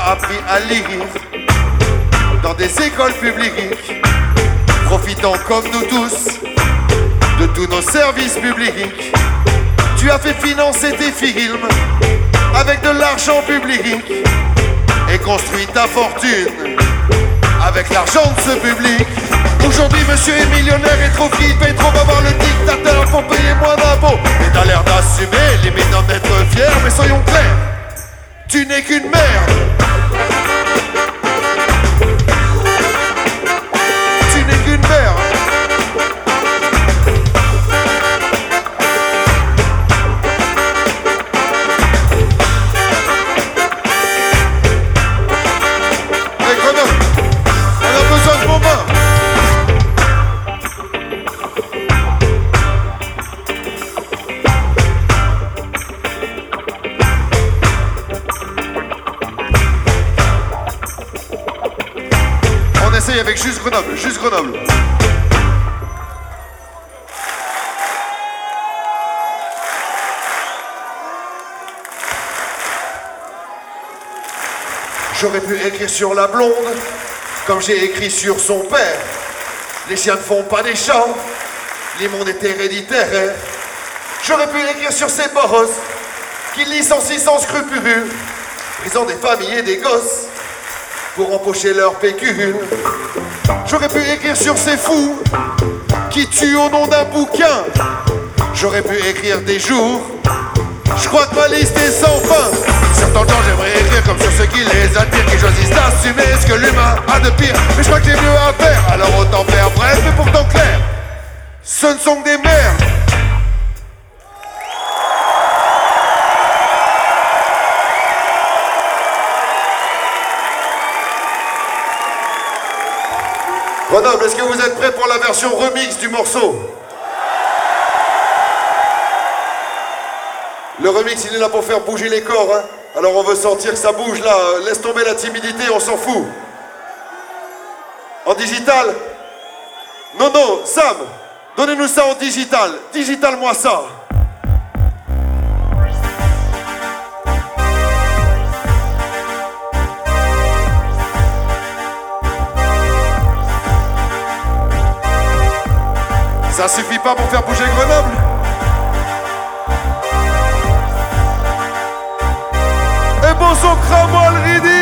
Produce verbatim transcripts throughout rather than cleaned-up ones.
appris à lire dans des écoles publiques, profitant comme nous tous de tous nos services publics. Tu as fait financer tes films avec de l'argent public et construit ta fortune avec l'argent de ce public. Aujourd'hui monsieur est millionnaire et trop free, paye trop, va voir le dictateur pour payer moins d'impôts. Et t'as l'air d'assumer, limite d'en être fier, mais soyons clairs, tu n'es qu'une merde. Tu n'es qu'une merde. Hey Grenoble, on a besoin de vos mains. On essaye avec juste Grenoble, juste Grenoble. J'aurais pu écrire sur la blonde, comme j'ai écrit sur son père. Les chiens ne font pas des chats, l'immonde est héréditaire. J'aurais pu écrire sur ces boros, qui licencient sans scrupules, prison des familles et des gosses, pour empocher leur pécule. J'aurais pu écrire sur ces fous qui tuent au nom d'un bouquin. J'aurais pu écrire des jours, je crois que ma liste est sans fin. Certains temps j'aimerais écrire comme sur ceux qui les attirent, qui choisissent d'assumer ce que l'humain a de pire. Mais je crois que j'ai mieux à faire, alors autant faire bref mais pourtant clair. Ce ne sont que des merdes. Grenoble, est-ce que vous êtes prêts pour la version remix du morceau? Le remix, il est là pour faire bouger les corps, hein. Alors on veut sentir que ça bouge là, laisse tomber la timidité, on s'en fout. En digital? Non, non, Sam, donnez-nous ça en digital, digital-moi ça. Ça suffit pas pour faire bouger Grenoble? Et bon son cramo le ridim.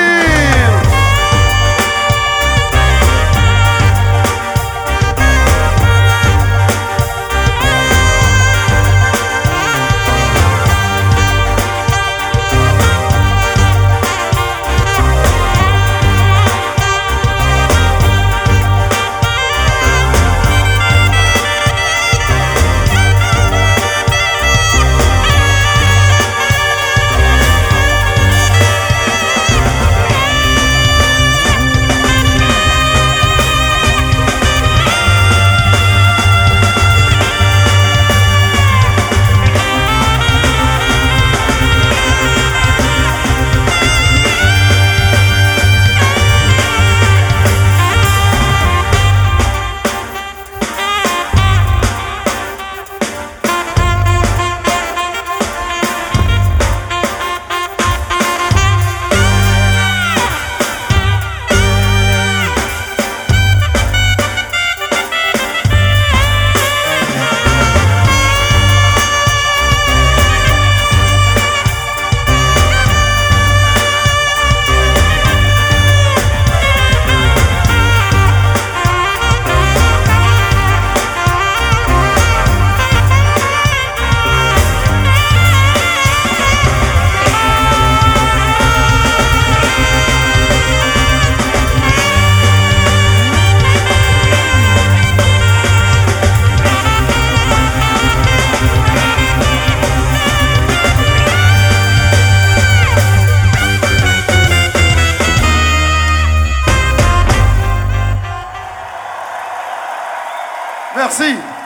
Merci.